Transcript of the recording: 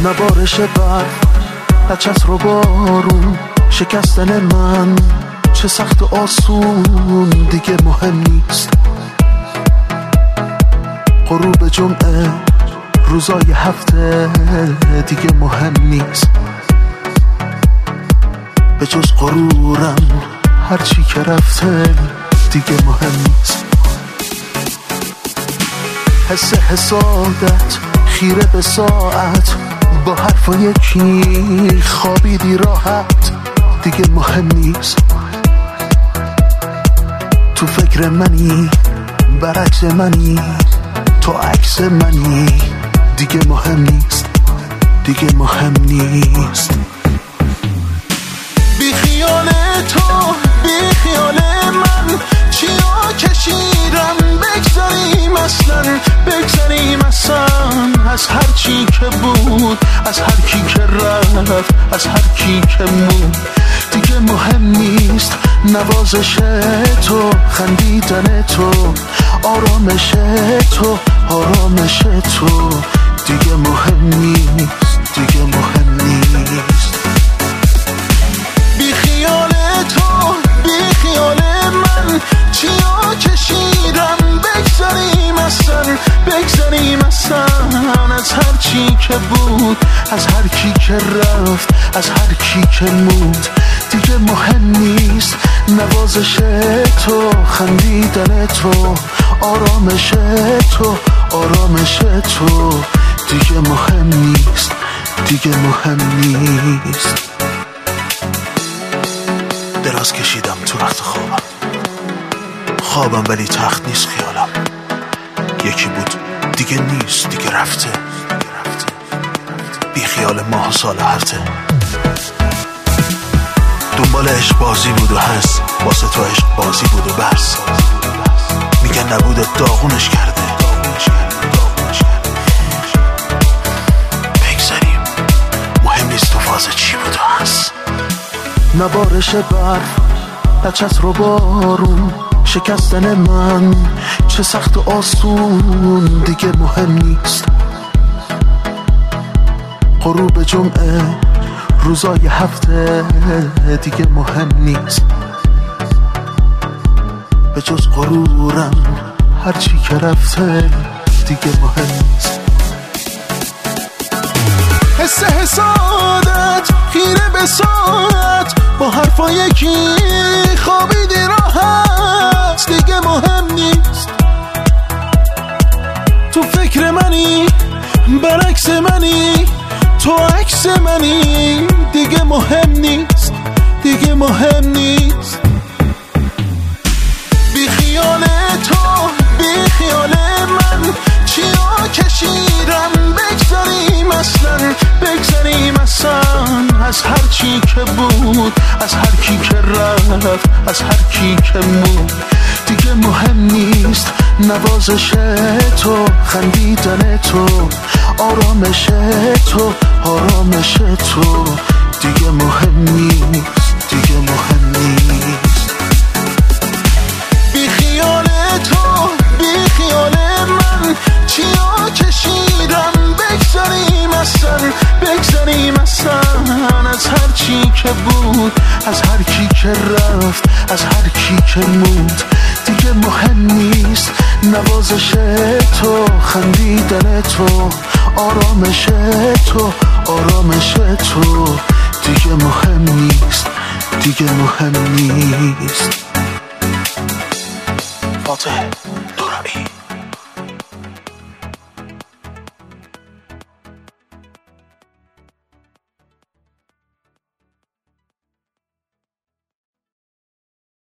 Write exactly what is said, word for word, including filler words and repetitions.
نبارش برف، نچسر و بارون، شکستن من چه سخت و آسون دیگه مهم نیست. غروب جمعه، روزای هفته دیگه مهم نیست. به جز غرورم هرچی که رفته دیگه مهم نیست. حس حسادت خیره به ساعت، با حرف و یکی خوابیدی راحت دیگه مهم نیست. تو فکر منی، برعکس منی، تو عکس منی دیگه مهم نیست، دیگه مهم نیست. بی خیال تو، بی خیال من، چیا کشیدم بگذاریم اصلا، بگذاریم اصلا از هر چی که بود، از هر کی که رفت، از هر کی که موند دیگه مهم نیست. نوازش تو، خندیدن تو، آرامش تو، آرامش تو دیگه مهم نیست، دیگه مهم نیست. بی خیال تو، بی خیال من، چیا کشیدم بگذاریم اصلا، بگذاریم اصلا از هر چی که بود، از هر کی که رفت، از هر کی که موند دیگه مهم نیست. نوازش تو، خندیدن تو، آرامش تو، آرامش تو دیگه مهم نیست، دیگه مهم نیست. دراز کشیدم تو رخت خوابم، خوابم ولی تخت نیست خیالم. یکی بود دیگه نیست، دیگه رفته، بی خیال ماه و سال هرته. دنبال عشق بازی بود و هست، واسه تو عشق بازی بود و بس. میگن نبوده داغونش کرده، بگذاریم مهم نیست تو فاز چی بود و هست. نبارش برف، نچسر و بارون، شکستن من چه سخت و آسون دیگه مهم نیست. غروب جمعه، روزای هفته دیگه مهم نیست. به جز غرورم هرچی که رفته دیگه مهم نیست. حس حسادت خیره به ساعت، با حرفا یکی خوابیدی راحت دیگه مهم نیست. تو فکر منی، برعکس منی، تو عکس منی دیگه مهم نیست، دیگه مهم نیست. بی خیال تو، بی خیال من، چیا کشیدم بگذاریم اصلا، بگذاریم اصلا از هر چی که بود، از هر کی که رفت، از هر کی که موند دیگه مهم نیست. نوازش تو، خندیدن تو، آرامش تو، آرامش تو دیگه مهم نیست، دیگه مهم نیست. بی خیال تو، بی خیال من، چیا کشیدم بگذاریم اصلا، بگذاریم اصلا از هر چی که بود، از هر کی که رفت، از هر کی که موند دیگه مهم نیست. نوازش تو، خندیدن تو، آرامش تو، آرامش تو دیگه مهم نیست، دیگه مهم نیست. فاتح دورایی.